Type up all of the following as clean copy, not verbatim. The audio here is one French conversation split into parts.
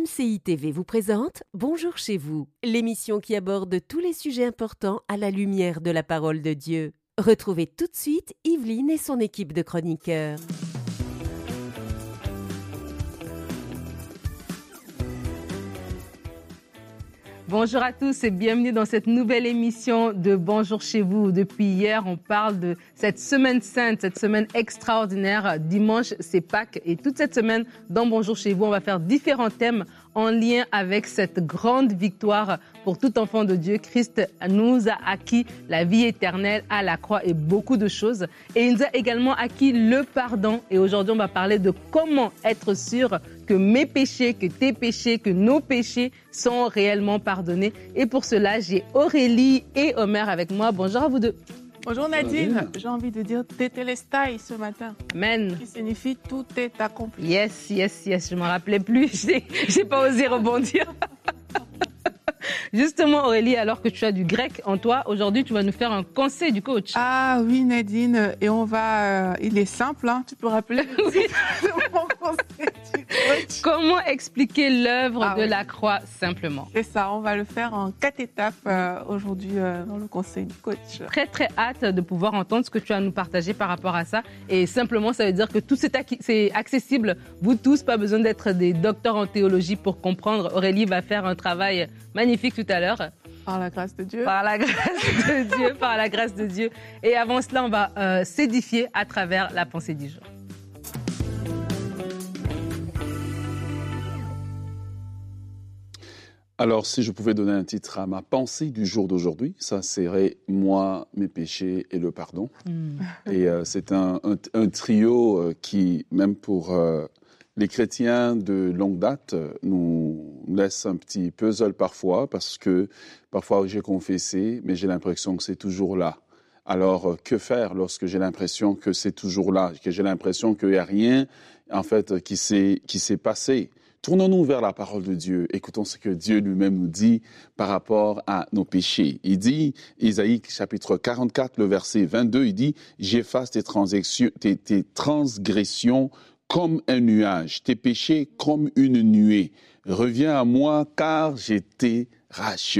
MCI TV vous présente Bonjour chez vous, l'émission qui aborde tous les sujets importants à la lumière de la parole de Dieu. Retrouvez tout de suite Yveline et son équipe de chroniqueurs. Bonjour à tous et bienvenue dans cette nouvelle émission de Bonjour chez vous. Depuis hier, on parle de cette semaine sainte, cette semaine extraordinaire. Dimanche, c'est Pâques et toute cette semaine, dans Bonjour chez vous, on va faire différents thèmes en lien avec cette grande victoire pour tout enfant de Dieu. Christ nous a acquis la vie éternelle à la croix et beaucoup de choses. Et il nous a également acquis le pardon. Et aujourd'hui, on va parler de comment être sûr que mes péchés, que tes péchés, que nos péchés sont réellement pardonnés. Et pour cela, j'ai Aurélie et Omer avec moi. Bonjour à vous deux. Bonjour Nadine, j'ai envie de dire Tetelestai ce matin. Amen. Qui signifie tout est accompli. Yes, je ne m'en rappelais plus, j'ai pas osé rebondir. Justement Aurélie, alors que tu as du grec en toi, aujourd'hui tu vas nous faire un conseil du coach. Ah oui Nadine, et on va, il est simple, hein, tu peux rappeler mon conseil du coach. Comment expliquer l'œuvre de la croix simplement? C'est ça, on va le faire en 4 étapes aujourd'hui dans le conseil du coach. Très très hâte de pouvoir entendre ce que tu as à nous partager par rapport à ça. Et simplement ça veut dire que tout c'est accessible, vous tous, pas besoin d'être des docteurs en théologie pour comprendre. Aurélie va faire un travail magnifique tout à l'heure. Par la grâce de Dieu. Par la grâce de Dieu, par la grâce de Dieu. Et avant cela, on va s'édifier à travers la pensée du jour. Alors, si je pouvais donner un titre à ma pensée du jour d'aujourd'hui, ça serait « Moi, mes péchés et le pardon ». Et c'est un trio qui, même pour les chrétiens de longue date, nous laisse un petit puzzle parfois, parce que parfois j'ai confessé, mais j'ai l'impression que c'est toujours là. Alors, que faire lorsque j'ai l'impression que c'est toujours là, que j'ai l'impression qu'il n'y a rien, en fait, qui s'est passé? Tournons-nous vers la parole de Dieu. Écoutons ce que Dieu lui-même nous dit par rapport à nos péchés. Il dit, Isaïe chapitre 44, le verset 22, il dit « J'efface tes transgressions comme un nuage, tes péchés comme une nuée. Reviens à moi car j'ai été racheté. »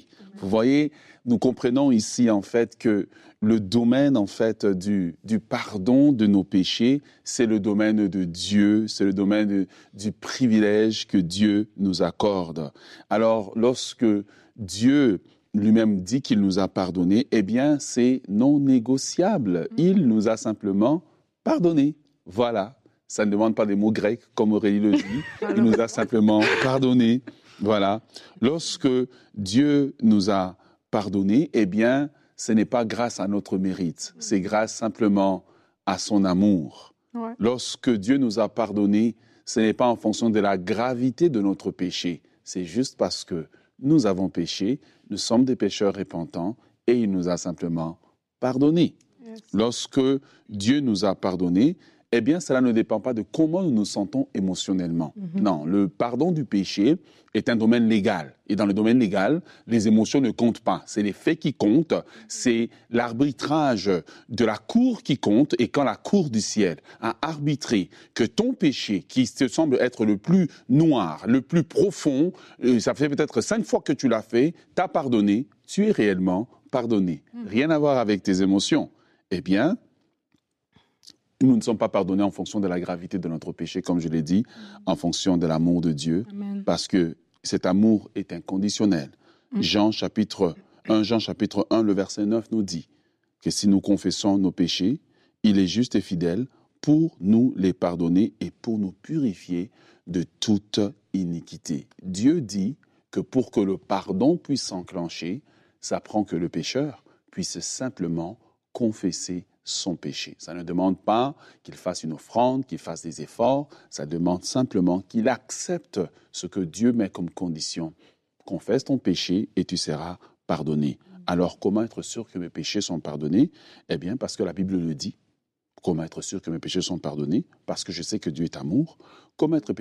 Vous voyez, nous comprenons ici en fait que le domaine en fait du pardon de nos péchés, c'est le domaine de Dieu, c'est le domaine du privilège que Dieu nous accorde. Alors, lorsque Dieu lui-même dit qu'il nous a pardonné, eh bien, c'est non négociable. Il nous a simplement pardonné. Voilà. Ça ne demande pas des mots grecs, comme Aurélie le dit. Il nous a simplement pardonné. Voilà. Lorsque Dieu nous a pardonné, eh bien, ce n'est pas grâce à notre mérite, c'est grâce simplement à son amour. Ouais. Lorsque Dieu nous a pardonné, ce n'est pas en fonction de la gravité de notre péché, c'est juste parce que nous avons péché, nous sommes des pécheurs repentants et il nous a simplement pardonné. Yes. Lorsque Dieu nous a pardonné, eh bien, cela ne dépend pas de comment nous nous sentons émotionnellement. Non, le pardon du péché est un domaine légal. Et dans le domaine légal, les émotions ne comptent pas. C'est les faits qui comptent. C'est l'arbitrage de la cour qui compte. Et quand la cour du ciel a arbitré que ton péché, qui te semble être le plus noir, le plus profond, ça fait peut-être 5 fois que tu l'as fait, t'as pardonné, tu es réellement pardonné. Rien à voir avec tes émotions. Eh bien, nous ne sommes pas pardonnés en fonction de la gravité de notre péché, comme je l'ai dit, en fonction de l'amour de Dieu, Amen. Parce que cet amour est inconditionnel. 1 Jean chapitre 1, le verset 9 nous dit que si nous confessons nos péchés, il est juste et fidèle pour nous les pardonner et pour nous purifier de toute iniquité. Dieu dit que pour que le pardon puisse s'enclencher, ça prend que le pécheur puisse simplement confesser son péché. Ça ne demande pas qu'il fasse une offrande, qu'il fasse des efforts, ça demande simplement qu'il accepte ce que Dieu met comme condition. Confesse ton péché et tu seras pardonné. Alors, comment être sûr que mes péchés sont pardonnés? Eh bien, parce que la Bible le dit. Comment être sûr que mes péchés sont pardonnés? Parce que je sais que Dieu est amour. Comment être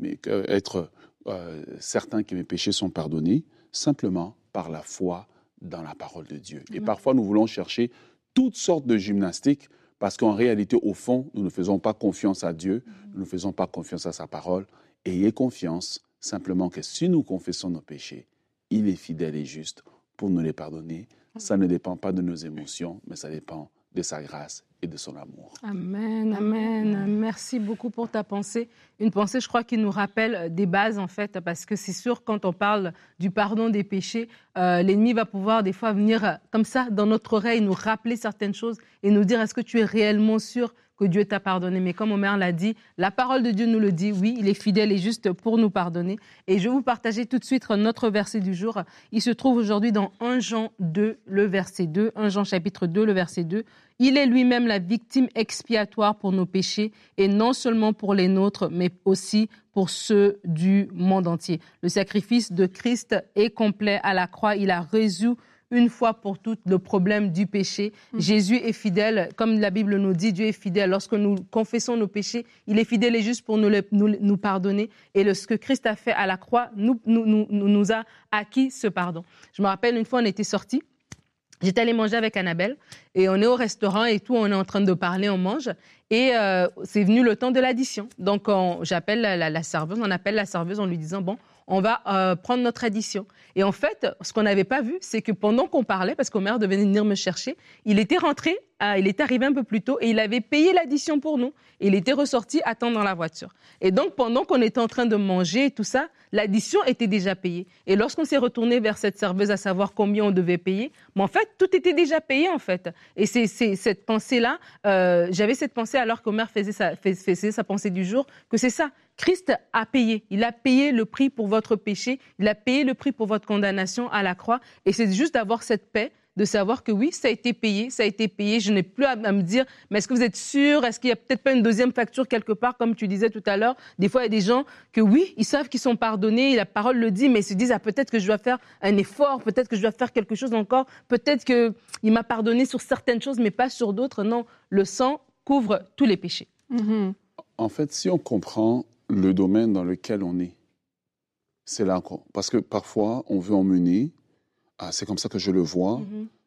certain que mes péchés sont pardonnés? Simplement par la foi dans la parole de Dieu. Et parfois, nous voulons chercher toutes sortes de gymnastiques parce qu'en réalité, au fond, nous ne faisons pas confiance à Dieu, nous ne faisons pas confiance à sa parole. Ayez confiance Simplement que si nous confessons nos péchés, il est fidèle et juste pour nous les pardonner. Ça ne dépend pas de nos émotions, mais ça dépend de sa grâce et de son amour. Amen, amen. Merci beaucoup pour ta pensée. Une pensée, je crois, qui nous rappelle des bases, en fait, parce que c'est sûr, quand on parle du pardon des péchés, l'ennemi va pouvoir des fois venir comme ça, dans notre oreille, nous rappeler certaines choses et nous dire, est-ce que tu es réellement sûr que Dieu t'a pardonné? Mais comme Omer l'a dit, la parole de Dieu nous le dit, oui, il est fidèle et juste pour nous pardonner. Et je vais vous partager tout de suite notre verset du jour. Il se trouve aujourd'hui dans 1 Jean 2, le verset 2, 1 Jean chapitre 2, le verset 2. Il est lui-même la victime expiatoire pour nos péchés, et non seulement pour les nôtres, mais aussi pour ceux du monde entier. Le sacrifice de Christ est complet à la croix. Il a résolu une fois pour toutes le problème du péché. Jésus est fidèle, comme la Bible nous dit, Dieu est fidèle. Lorsque nous confessons nos péchés, il est fidèle et juste pour nous pardonner. Et ce que Christ a fait à la croix nous a acquis ce pardon. Je me rappelle, une fois, on était sortis. J'étais allée manger avec Annabelle et on est au restaurant et tout, on est en train de parler, on mange. Et c'est venu le temps de l'addition. Donc, j'appelle la serveuse, on appelle la serveuse en lui disant, bon, on va prendre notre addition. Et en fait, ce qu'on n'avait pas vu, c'est que pendant qu'on parlait, parce qu'Omer devait venir me chercher, il était rentré, il était arrivé un peu plus tôt et il avait payé l'addition pour nous. Et il était ressorti attendre dans la voiture. Et donc, pendant qu'on était en train de manger et tout ça, l'addition était déjà payée. Et lorsqu'on s'est retourné vers cette serveuse à savoir combien on devait payer, mais en fait, tout était déjà payé en fait. Et c'est cette pensée-là, j'avais cette pensée alors qu'Omer faisait sa pensée du jour, que c'est ça. Christ a payé. Il a payé le prix pour votre péché. Il a payé le prix pour votre condamnation à la croix. Et c'est juste d'avoir cette paix, de savoir que oui, ça a été payé, ça a été payé. Je n'ai plus à me dire, mais est-ce que vous êtes sûr? Est-ce qu'il n'y a peut-être pas une deuxième facture quelque part, comme tu disais tout à l'heure? Des fois, il y a des gens que oui, ils savent qu'ils sont pardonnés, la parole le dit, mais ils se disent, peut-être que je dois faire un effort, peut-être que je dois faire quelque chose encore, peut-être qu'il m'a pardonné sur certaines choses, mais pas sur d'autres. Non, le sang couvre tous les péchés. Mhm. En fait, si on comprend le domaine dans lequel on est, c'est là parce que parfois, on veut emmener, c'est comme ça que je le vois,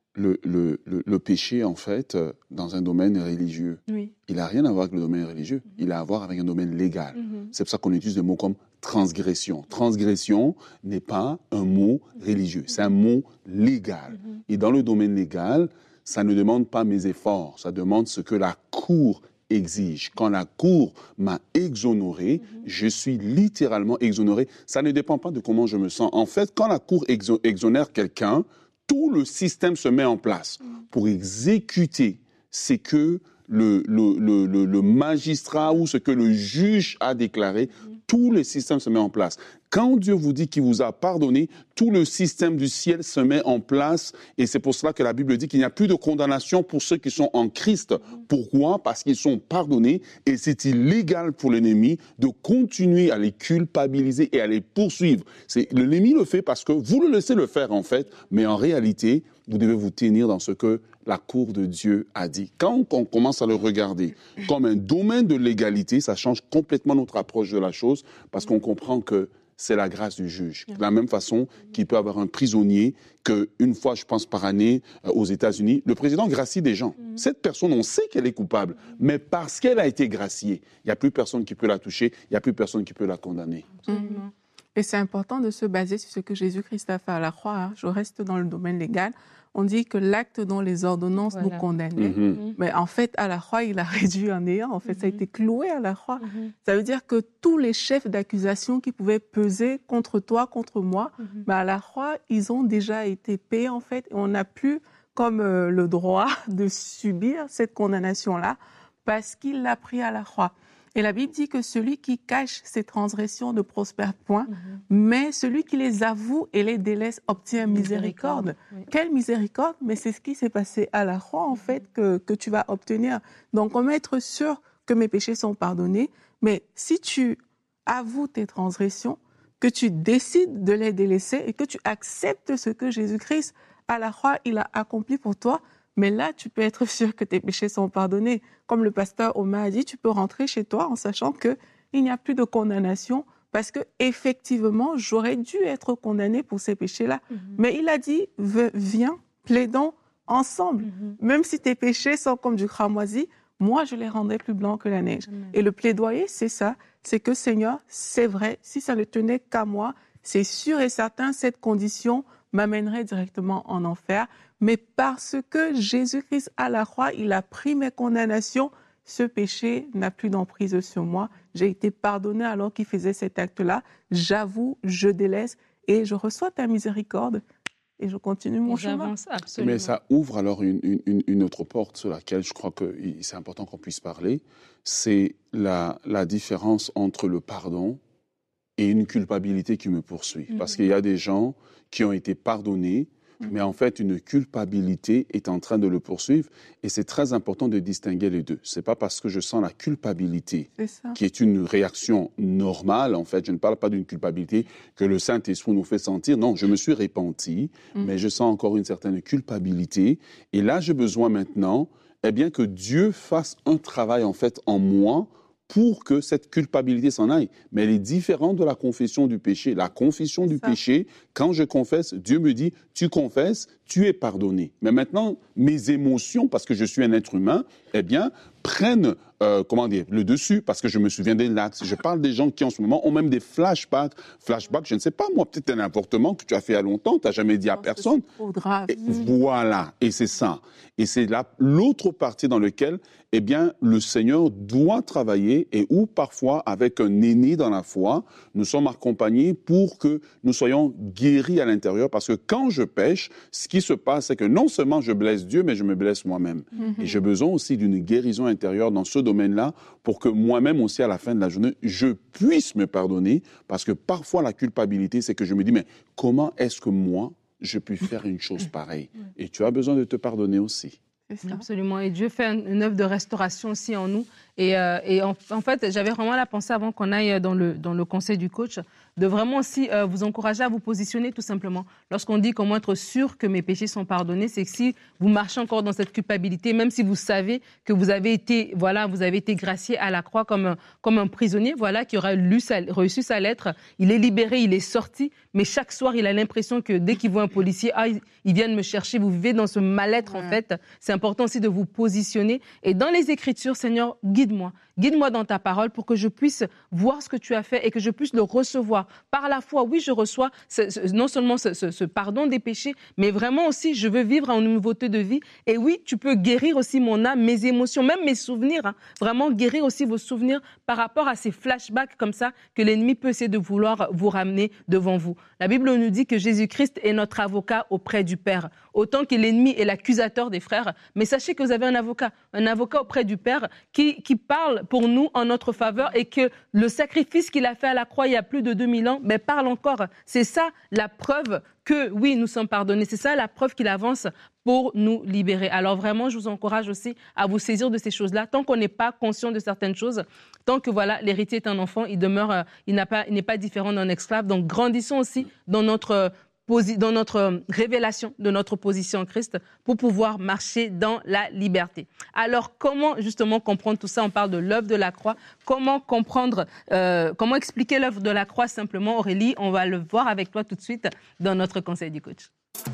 le péché, en fait, dans un domaine religieux. Oui. Il n'a rien à voir avec le domaine religieux, il a à voir avec un domaine légal. C'est pour ça qu'on utilise des mots comme transgression. Transgression n'est pas un mot religieux, c'est un mot légal. Et dans le domaine légal, ça ne demande pas mes efforts, ça demande ce que la cour exige. Quand la cour m'a exonéré, je suis littéralement exonéré. Ça ne dépend pas de comment je me sens. En fait, quand la cour exonère quelqu'un, tout le système se met en place pour exécuter ce que le magistrat ou ce que le juge a déclaré. Tout le système se met en place. Quand Dieu vous dit qu'il vous a pardonné, tout le système du ciel se met en place. Et c'est pour cela que la Bible dit qu'il n'y a plus de condamnation pour ceux qui sont en Christ. Pourquoi? Parce qu'ils sont pardonnés. Et c'est illégal pour l'ennemi de continuer à les culpabiliser et à les poursuivre. L'ennemi le fait parce que vous le laissez le faire, en fait. Mais en réalité, vous devez vous tenir dans ce que la cour de Dieu a dit. Quand on commence à le regarder comme un domaine de légalité, ça change complètement notre approche de la chose parce qu'on comprend que c'est la grâce du juge. De la même façon qu'il peut avoir un prisonnier qu'une fois, je pense, par année aux États-Unis, le président gracie des gens. Cette personne, on sait qu'elle est coupable, mais parce qu'elle a été graciée, il n'y a plus personne qui peut la toucher, il n'y a plus personne qui peut la condamner. Absolument. Et c'est important de se baser sur ce que Jésus-Christ a fait à la croix. Je reste dans le domaine légal. On dit que l'acte dont les ordonnances nous condamnaient, mais en fait, à la croix, il a réduit en néant. En fait, ça a été cloué à la croix. Ça veut dire que tous les chefs d'accusation qui pouvaient peser contre toi, contre moi, à la croix, ils ont déjà été payés, en fait. Et on n'a plus comme le droit de subir cette condamnation-là parce qu'il l'a pris à la croix. Et la Bible dit que celui qui cache ses transgressions ne prospère point, mais celui qui les avoue et les délaisse obtient miséricorde. Oui. Quelle miséricorde? Mais c'est ce qui s'est passé à la croix, en fait, que tu vas obtenir. Donc, on va être sûr que mes péchés sont pardonnés, mais si tu avoues tes transgressions, que tu décides de les délaisser et que tu acceptes ce que Jésus-Christ, à la croix, il a accompli pour toi, mais là, tu peux être sûr que tes péchés sont pardonnés. Comme le pasteur Omer a dit, tu peux rentrer chez toi en sachant qu'il n'y a plus de condamnation parce que effectivement, j'aurais dû être condamné pour ces péchés-là. Mais il a dit, viens, plaidons ensemble. Même si tes péchés sont comme du cramoisi, moi, je les rendrai plus blancs que la neige. Amen. Et le plaidoyer, c'est ça, c'est que Seigneur, c'est vrai, si ça ne tenait qu'à moi, c'est sûr et certain, cette condition m'amènerait directement en enfer. Mais parce que Jésus-Christ à la croix, il a pris mes condamnations, ce péché n'a plus d'emprise sur moi. J'ai été pardonné alors qu'il faisait cet acte-là. J'avoue, je délaisse et je reçois ta miséricorde et je continue mon chemin. Mais ça ouvre alors une autre porte sur laquelle je crois que c'est important qu'on puisse parler. C'est la différence entre le pardon et une culpabilité qui me poursuit. Parce qu'il y a des gens qui ont été pardonnés, mais en fait, une culpabilité est en train de le poursuivre. Et c'est très important de distinguer les deux. Ce n'est pas parce que je sens la culpabilité, qui est une réaction normale, en fait, je ne parle pas d'une culpabilité que le Saint-Esprit nous fait sentir. Non, je me suis repenti, mais je sens encore une certaine culpabilité. Et là, j'ai besoin maintenant, que Dieu fasse un travail, en fait, en moi, pour que cette culpabilité s'en aille. Mais elle est différente de la confession du péché. La confession du péché, quand je confesse, Dieu me dit, tu confesses, tu es pardonné. Mais maintenant, mes émotions, parce que je suis un être humain, prennent le dessus, parce que je me souviens des l'acte. Je parle des gens qui, en ce moment, ont même des flashbacks. Flashbacks, je ne sais pas, moi, peut-être un avortement que tu as fait il y a longtemps, tu n'as jamais dit à personne. C'est trop grave. Voilà, et c'est ça. Et c'est l'autre partie dans laquelle, le Seigneur doit travailler et où, parfois, avec un aîné dans la foi, nous sommes accompagnés pour que nous soyons guéris à l'intérieur. Parce que quand je pêche, ce qui se passe, c'est que non seulement je blesse Dieu, mais je me blesse moi-même. Et j'ai besoin aussi d'une guérison intérieure dans ce domaine-là pour que moi-même aussi, à la fin de la journée, je puisse me pardonner. Parce que parfois, la culpabilité, c'est que je me dis, mais comment est-ce que moi, je puis faire une chose pareille? Et tu as besoin de te pardonner aussi. Absolument. Et Dieu fait une œuvre de restauration aussi en nous. Et en fait, j'avais vraiment la pensée avant qu'on aille dans le conseil du coach, de vraiment aussi vous encourager à vous positionner tout simplement. Lorsqu'on dit comment être sûr que mes péchés sont pardonnés, c'est que si vous marchez encore dans cette culpabilité, même si vous savez que vous avez été gracié à la croix comme un prisonnier, qui aura reçu sa lettre, il est libéré, il est sorti, mais chaque soir, il a l'impression que dès qu'il voit un policier, il vient de me chercher, vous vivez dans ce mal-être en fait. C'est important aussi de vous positionner. Et dans les Écritures, Seigneur, guide-moi dans ta parole pour que je puisse voir ce que tu as fait et que je puisse le recevoir. Par la foi, oui, je reçois non seulement ce pardon des péchés, mais vraiment aussi, je veux vivre en nouveauté de vie. Et oui, tu peux guérir aussi mon âme, mes émotions, même mes souvenirs. Vraiment guérir aussi vos souvenirs par rapport à ces flashbacks comme ça que l'ennemi peut essayer de vouloir vous ramener devant vous. La Bible nous dit que Jésus-Christ est notre avocat auprès du Père. Autant que l'ennemi est l'accusateur des frères, mais sachez que vous avez un avocat auprès du Père qui parle pour nous en notre faveur et que le sacrifice qu'il a fait à la croix il y a plus de 2000 ans, parle encore. C'est ça la preuve que oui, nous sommes pardonnés. C'est ça la preuve qu'il avance pour nous libérer. Alors vraiment, je vous encourage aussi à vous saisir de ces choses-là. Tant qu'on n'est pas conscient de certaines choses, tant que l'héritier est un enfant, il n'est pas différent d'un esclave. Donc grandissons aussi dans notre révélation de notre position en Christ pour pouvoir marcher dans la liberté. Alors, comment justement comprendre tout ça? On parle de l'œuvre de la croix. Comment comprendre, comment expliquer l'œuvre de la croix simplement, Aurélie? On va le voir avec toi tout de suite dans notre conseil du coach.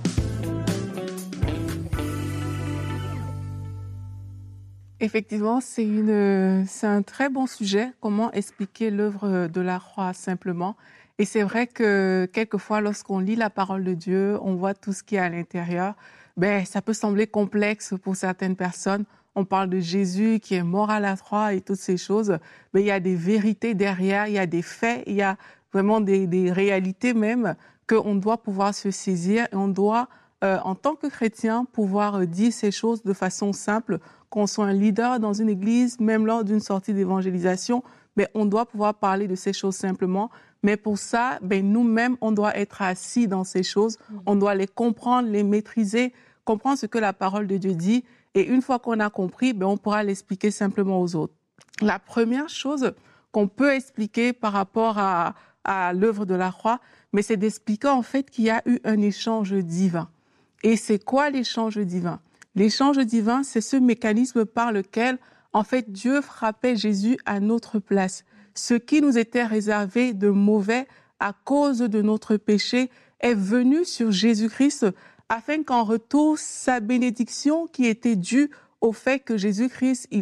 Effectivement, c'est un très bon sujet. Comment expliquer l'œuvre de la croix simplement? Et c'est vrai que quelquefois, lorsqu'on lit la parole de Dieu, on voit tout ce qu'il y a à l'intérieur. Ça peut sembler complexe pour certaines personnes. On parle de Jésus qui est mort à la croix et toutes ces choses. Mais il y a des vérités derrière, il y a des faits, il y a vraiment des réalités même qu'on doit pouvoir se saisir. Et on doit, en tant que chrétien, pouvoir dire ces choses de façon simple. Qu'on soit un leader dans une église, même lors d'une sortie d'évangélisation, on doit pouvoir parler de ces choses simplement. Mais pour ça, nous-mêmes, on doit être assis dans ces choses. On doit les comprendre, les maîtriser, comprendre ce que la parole de Dieu dit. Et une fois qu'on a compris, on pourra l'expliquer simplement aux autres. La première chose qu'on peut expliquer par rapport à l'œuvre de la croix, c'est d'expliquer en fait qu'il y a eu un échange divin. Et c'est quoi l'échange divin? L'échange divin, c'est ce mécanisme par lequel, en fait, Dieu frappait Jésus à notre place. Ce qui nous était réservé de mauvais à cause de notre péché est venu sur Jésus-Christ afin qu'en retour, sa bénédiction qui était due au fait que Jésus-Christ, il est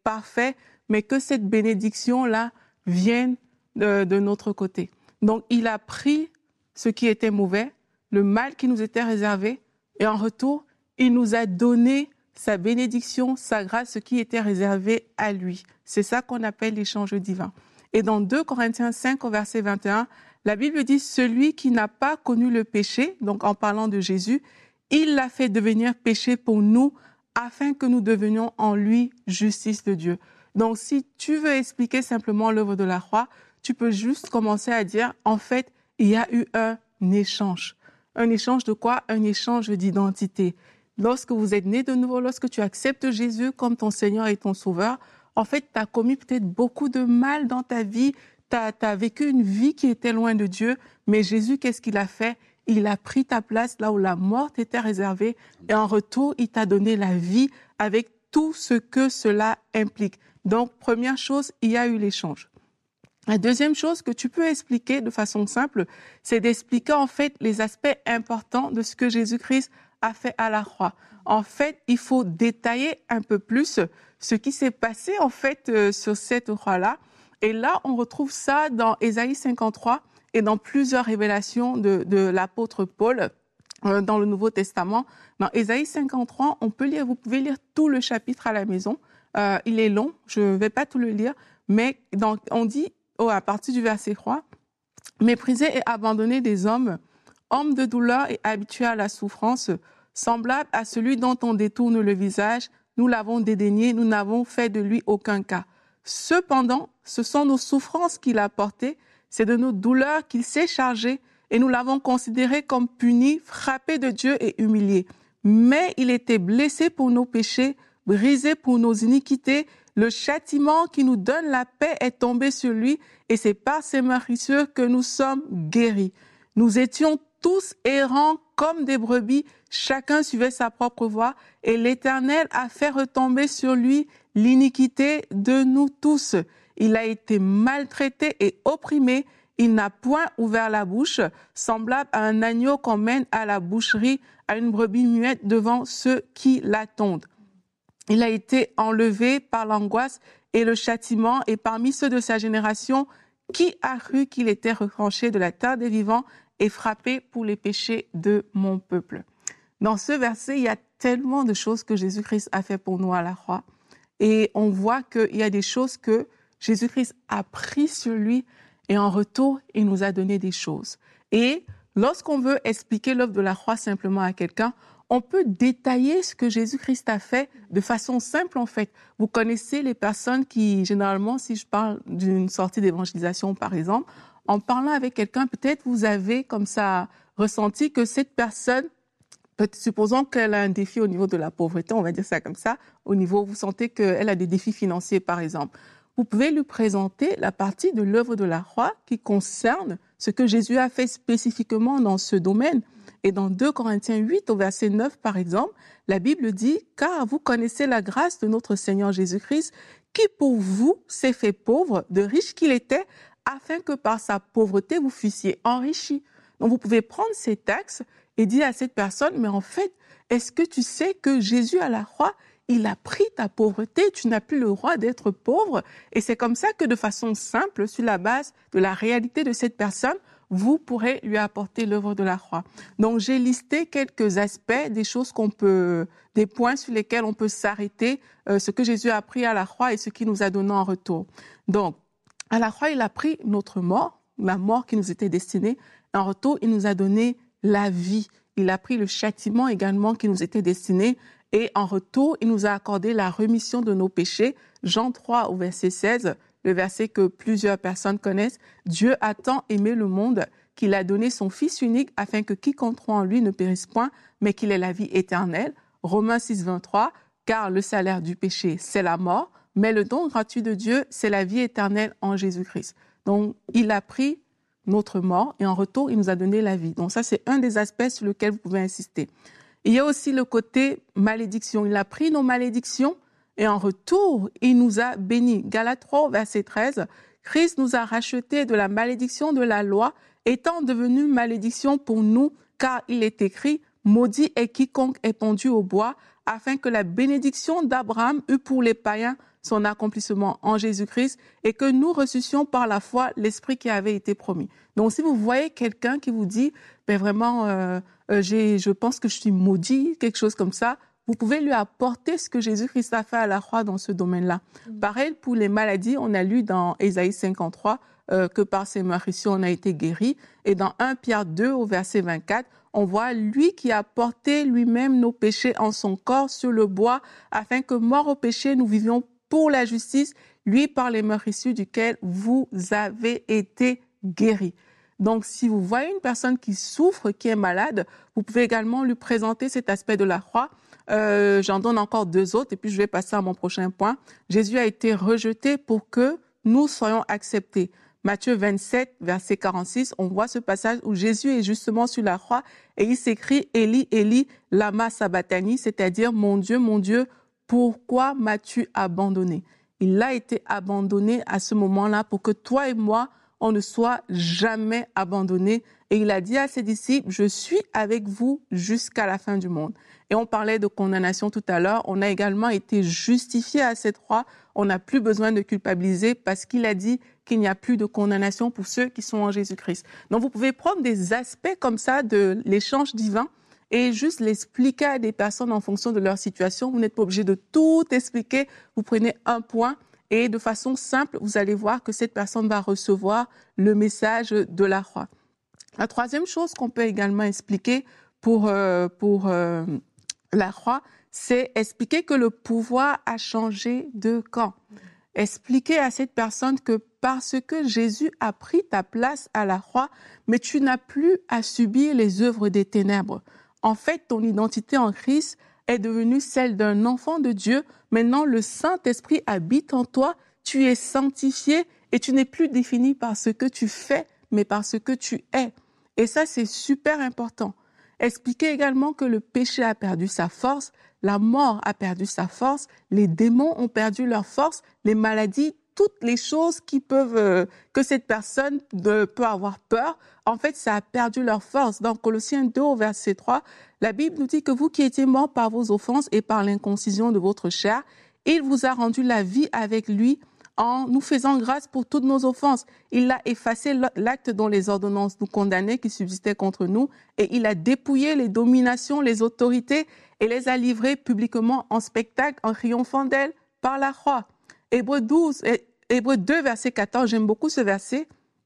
parfait, mais que cette bénédiction-là vienne de notre côté. Donc, il a pris ce qui était mauvais, le mal qui nous était réservé, et en retour, il nous a donné sa bénédiction, sa grâce, ce qui était réservé à lui. C'est ça qu'on appelle l'échange divin. Et dans 2 Corinthiens 5, au verset 21, la Bible dit « Celui qui n'a pas connu le péché », donc en parlant de Jésus, il l'a fait devenir péché pour nous, afin que nous devenions en lui justice de Dieu. Donc, si tu veux expliquer simplement l'œuvre de la croix, tu peux juste commencer à dire, en fait, il y a eu un échange. Un échange de quoi? Un échange d'identité. Lorsque vous êtes né de nouveau, lorsque tu acceptes Jésus comme ton Seigneur et ton Sauveur, en fait, tu as commis peut-être beaucoup de mal dans ta vie, tu as vécu une vie qui était loin de Dieu, mais Jésus, qu'est-ce qu'il a fait? Il a pris ta place là où la mort t'était réservée et en retour, il t'a donné la vie avec tout ce que cela implique. Donc, première chose, il y a eu l'échange. La deuxième chose que tu peux expliquer de façon simple, c'est d'expliquer en fait les aspects importants de ce que Jésus-Christ a fait à la croix. En fait, il faut détailler un peu plus ce qui s'est passé en fait sur cette croix-là. Et là, on retrouve ça dans Ésaïe 53 et dans plusieurs révélations de l'apôtre Paul dans le Nouveau Testament. Dans Ésaïe 53, on peut lire, vous pouvez lire tout le chapitre à la maison. Il est long, je ne vais pas tout le lire, mais on dit à partir du verset 3, « Méprisés et abandonnés des hommes, hommes de douleur et habitués à la souffrance, semblable à celui dont on détourne le visage, nous l'avons dédaigné, nous n'avons fait de lui aucun cas. Cependant, ce sont nos souffrances qu'il a portées, c'est de nos douleurs qu'il s'est chargé, et nous l'avons considéré comme puni, frappé de Dieu et humilié. Mais il était blessé pour nos péchés, brisé pour nos iniquités. Le châtiment qui nous donne la paix est tombé sur lui, et c'est par ses meurtrissures que nous sommes guéris. Nous étions tous errants comme des brebis, chacun suivait sa propre voie, et l'Éternel a fait retomber sur lui l'iniquité de nous tous. Il a été maltraité et opprimé, il n'a point ouvert la bouche, semblable à un agneau qu'on mène à la boucherie, à une brebis muette devant ceux qui l'attendent. Il a été enlevé par l'angoisse et le châtiment, et parmi ceux de sa génération, qui a cru qu'il était retranché de la terre des vivants et frappé pour les péchés de mon peuple. Dans ce verset, il y a tellement de choses que Jésus-Christ a fait pour nous à la croix. Et on voit qu'il y a des choses que Jésus-Christ a pris sur lui et en retour, il nous a donné des choses. Et lorsqu'on veut expliquer l'œuvre de la croix simplement à quelqu'un, on peut détailler ce que Jésus-Christ a fait de façon simple en fait. Vous connaissez les personnes qui, généralement, si je parle d'une sortie d'évangélisation par exemple, en parlant avec quelqu'un, peut-être vous avez comme ça ressenti que cette personne, supposons qu'elle a un défi au niveau de la pauvreté, on va dire ça comme ça, au niveau, vous sentez qu'elle a des défis financiers par exemple. Vous pouvez lui présenter la partie de l'œuvre de la croix qui concerne ce que Jésus a fait spécifiquement dans ce domaine. Et dans 2 Corinthiens 8, au verset 9, par exemple, la Bible dit « Car vous connaissez la grâce de notre Seigneur Jésus-Christ, qui pour vous s'est fait pauvre, de riche qu'il était, afin que par sa pauvreté vous fussiez enrichis. » Donc vous pouvez prendre ces textes et dire à cette personne « Mais en fait, est-ce que tu sais que Jésus à la croix, il a pris ta pauvreté, tu n'as plus le droit d'être pauvre. » Et c'est comme ça que de façon simple, sur la base de la réalité de cette personne, vous pourrez lui apporter l'œuvre de la croix. Donc, j'ai listé quelques aspects, des points sur lesquels on peut s'arrêter, ce que Jésus a pris à la croix et ce qu'il nous a donné en retour. Donc, à la croix, il a pris notre mort, la mort qui nous était destinée. En retour, il nous a donné la vie. Il a pris le châtiment également qui nous était destiné. Et en retour, il nous a accordé la rémission de nos péchés. Jean 3 au verset 16, le verset que plusieurs personnes connaissent. Dieu a tant aimé le monde qu'il a donné son Fils unique afin que quiconque croit en lui ne périsse point, mais qu'il ait la vie éternelle. Romains 6, 23, car le salaire du péché, c'est la mort, mais le don gratuit de Dieu, c'est la vie éternelle en Jésus-Christ. Donc, il a pris notre mort et en retour, il nous a donné la vie. Donc ça, c'est un des aspects sur lesquels vous pouvez insister. Il y a aussi le côté malédiction. Il a pris nos malédictions et en retour, il nous a bénis. Galates 3, verset 13, Christ nous a rachetés de la malédiction de la loi, étant devenu malédiction pour nous, car il est écrit, maudit est quiconque est pendu au bois, afin que la bénédiction d'Abraham eût pour les païens son accomplissement en Jésus-Christ et que nous reçussions par la foi l'Esprit qui avait été promis. Donc, si vous voyez quelqu'un qui vous dit, vraiment, je pense que je suis maudit, quelque chose comme ça, vous pouvez lui apporter ce que Jésus-Christ a fait à la croix dans ce domaine-là. Pareil pour les maladies, on a lu dans Ésaïe 53 que par ses meurtrissures on a été guéri. Et dans 1 Pierre 2 au verset 24, on voit lui qui a porté lui-même nos péchés en son corps sur le bois, afin que mort au péché, nous vivions pour la justice, lui par les meurtrissures duquel vous avez été guéris. Donc, si vous voyez une personne qui souffre, qui est malade, vous pouvez également lui présenter cet aspect de la croix. J'en donne encore 2 autres et puis je vais passer à mon prochain point. Jésus a été rejeté pour que nous soyons acceptés. Matthieu 27, verset 46, on voit ce passage où Jésus est justement sur la croix et il s'écrit « Eli, Eli, lama sabachthani », c'est-à-dire « Mon Dieu, pourquoi m'as-tu abandonné ?» Il a été abandonné à ce moment-là pour que toi et moi, on ne soit jamais abandonnés. Et il a dit à ses disciples, je suis avec vous jusqu'à la fin du monde. Et on parlait de condamnation tout à l'heure. On a également été justifiés à cette croix. On n'a plus besoin de culpabiliser parce qu'il a dit qu'il n'y a plus de condamnation pour ceux qui sont en Jésus-Christ. Donc vous pouvez prendre des aspects comme ça de l'échange divin et juste l'expliquer à des personnes en fonction de leur situation. Vous n'êtes pas obligé de tout expliquer. Vous prenez un point et de façon simple, vous allez voir que cette personne va recevoir le message de la croix. La troisième chose qu'on peut également expliquer pour la croix, c'est expliquer que le pouvoir a changé de camp. Expliquer à cette personne que parce que Jésus a pris ta place à la croix, mais tu n'as plus à subir les œuvres des ténèbres. En fait, ton identité en Christ est devenue celle d'un enfant de Dieu. Maintenant, le Saint-Esprit habite en toi, tu es sanctifié et tu n'es plus défini par ce que tu fais, mais par ce que tu es. Et ça, c'est super important. Expliquer également que le péché a perdu sa force, la mort a perdu sa force, les démons ont perdu leur force, les maladies, toutes les choses qui peuvent, que cette personne peut avoir peur, en fait, ça a perdu leur force. Dans Colossiens 2 au verset 3, la Bible nous dit que vous qui étiez morts par vos offenses et par l'inconcision de votre chair, il vous a rendu la vie avec lui en nous faisant grâce pour toutes nos offenses. Il a effacé l'acte dont les ordonnances nous condamnaient qui subsistaient contre nous et il a dépouillé les dominations, les autorités et les a livrées publiquement en spectacle en triomphant d'elles par la croix. Hébreux 2, verset 14, j'aime beaucoup ce verset,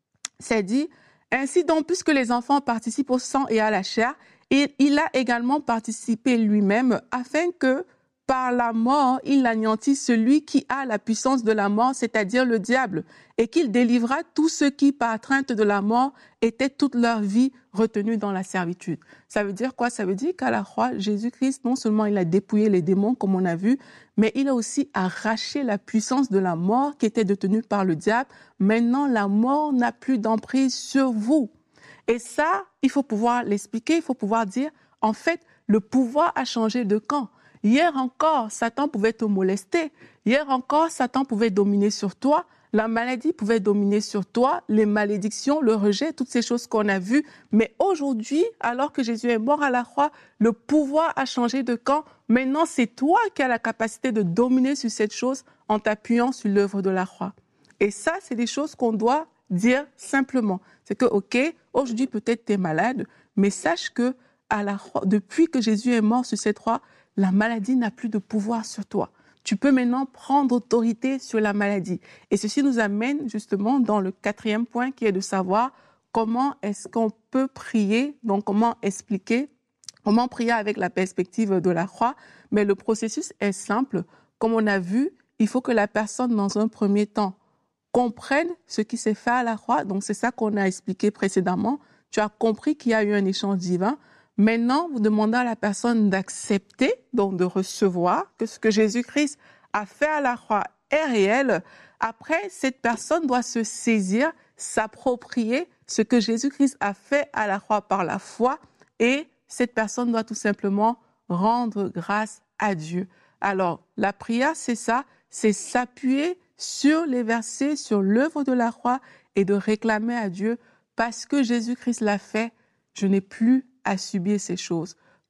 ça dit « Ainsi donc, puisque les enfants participent au sang et à la chair, il a également participé lui-même afin que par la mort, il anéantisse celui qui a la puissance de la mort, c'est-à-dire le diable, et qu'il délivra tous ceux qui, par crainte de la mort, étaient toute leur vie retenus dans la servitude. » Ça veut dire quoi? Ça veut dire qu'à la croix, Jésus-Christ, non seulement il a dépouillé les démons, comme on a vu, mais il a aussi arraché la puissance de la mort qui était détenue par le diable. Maintenant, la mort n'a plus d'emprise sur vous. Et ça, il faut pouvoir l'expliquer, il faut pouvoir dire, en fait, le pouvoir a changé de camp. Hier encore, Satan pouvait te molester. Hier encore, Satan pouvait dominer sur toi. La maladie pouvait dominer sur toi, les malédictions, le rejet, toutes ces choses qu'on a vues. Mais aujourd'hui, alors que Jésus est mort à la croix, le pouvoir a changé de camp. Maintenant, c'est toi qui as la capacité de dominer sur cette chose en t'appuyant sur l'œuvre de la croix. Et ça, c'est des choses qu'on doit dire simplement. C'est que, OK, aujourd'hui, peut-être tu es malade, mais sache que à la croix, depuis que Jésus est mort sur cette croix, la maladie n'a plus de pouvoir sur toi. Tu peux maintenant prendre autorité sur la maladie. Et ceci nous amène justement dans le 4e point qui est de savoir comment est-ce qu'on peut prier, donc comment expliquer, comment prier avec la perspective de la croix. Mais le processus est simple. Comme on a vu, il faut que la personne, dans un premier temps, comprenne ce qui s'est fait à la croix. Donc c'est ça qu'on a expliqué précédemment. Tu as compris qu'il y a eu un échange divin. Maintenant, vous demandez à la personne d'accepter, donc de recevoir que ce que Jésus-Christ a fait à la croix est réel. Après, cette personne doit se saisir, s'approprier ce que Jésus-Christ a fait à la croix par la foi et cette personne doit tout simplement rendre grâce à Dieu. Alors, la prière, c'est ça, c'est s'appuyer sur les versets, sur l'œuvre de la croix et de réclamer à Dieu, parce que Jésus-Christ l'a fait, je n'ai plus à subir ces choses.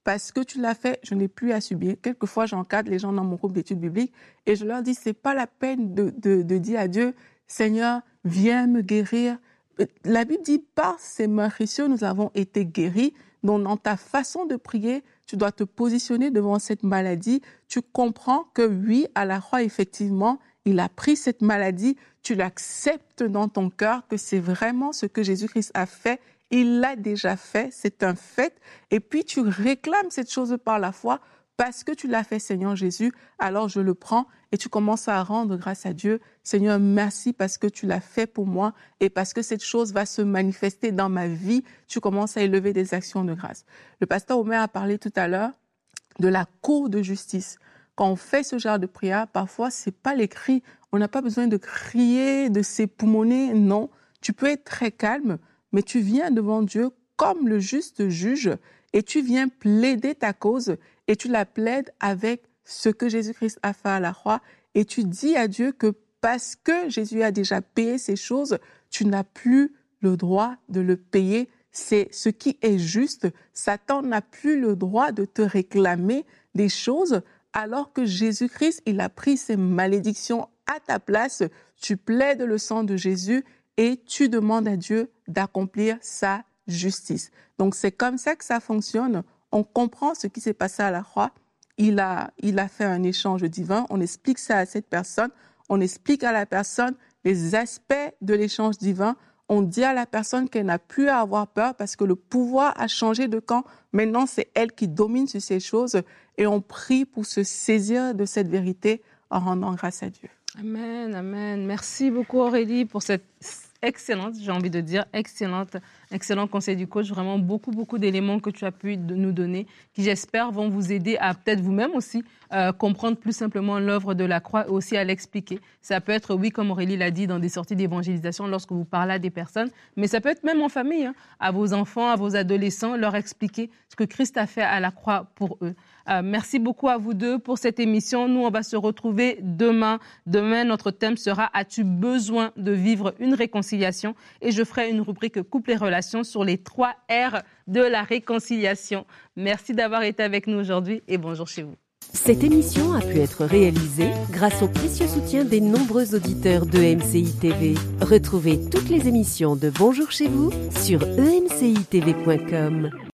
parce que tu l'as fait, je n'ai plus à subir. Quelquefois, j'encadre les gens dans mon groupe d'études bibliques et je leur dis, c'est pas la peine de dire à Dieu, Seigneur, viens me guérir. La Bible dit, par ses meurtrissures, nous avons été guéris. Donc, dans ta façon de prier, tu dois te positionner devant cette maladie. Tu comprends que oui, à la croix, effectivement, il a pris cette maladie. Tu l'acceptes dans ton cœur que c'est vraiment ce que Jésus-Christ a fait. Il l'a déjà fait, c'est un fait. Et puis, tu réclames cette chose par la foi parce que tu l'as fait, Seigneur Jésus. Alors, je le prends et tu commences à rendre grâce à Dieu. Seigneur, merci parce que tu l'as fait pour moi et parce que cette chose va se manifester dans ma vie. Tu commences à élever des actions de grâce. Le pasteur Omer a parlé tout à l'heure de la cour de justice. Quand on fait ce genre de prière, parfois, c'est pas les cris. On n'a pas besoin de crier, de s'époumoner. Non, tu peux être très calme, mais tu viens devant Dieu comme le juste juge et tu viens plaider ta cause et tu la plaides avec ce que Jésus-Christ a fait à la croix et tu dis à Dieu que parce que Jésus a déjà payé ces choses, tu n'as plus le droit de le payer. C'est ce qui est juste. Satan n'a plus le droit de te réclamer des choses alors que Jésus-Christ, il a pris ses malédictions à ta place. Tu plaides le sang de Jésus et tu demandes à Dieu d'accomplir sa justice. Donc, c'est comme ça que ça fonctionne. On comprend ce qui s'est passé à la croix. Il a fait un échange divin. On explique ça à cette personne. On explique à la personne les aspects de l'échange divin. On dit à la personne qu'elle n'a plus à avoir peur parce que le pouvoir a changé de camp. Maintenant, c'est elle qui domine sur ces choses. Et on prie pour se saisir de cette vérité en rendant grâce à Dieu. Amen, amen. Merci beaucoup Aurélie pour cette excellent conseil du coach. Vraiment beaucoup d'éléments que tu as pu nous donner qui, j'espère, vont vous aider à peut-être vous-même aussi comprendre plus simplement l'œuvre de la croix et aussi à l'expliquer. Ça peut être, oui, comme Aurélie l'a dit, dans des sorties d'évangélisation lorsque vous parlez à des personnes, mais ça peut être même en famille, à vos enfants, à vos adolescents, leur expliquer ce que Christ a fait à la croix pour eux. Merci beaucoup à vous deux pour cette émission. Nous, on va se retrouver demain. Demain, notre thème sera « As-tu besoin de vivre une réconciliation ?» Et je ferai une rubrique « Couple et relations » sur les 3 R de la réconciliation. Merci d'avoir été avec nous aujourd'hui et bonjour chez vous. Cette émission a pu être réalisée grâce au précieux soutien des nombreux auditeurs de MCI TV. Retrouvez toutes les émissions de Bonjour chez vous sur emcitv.com.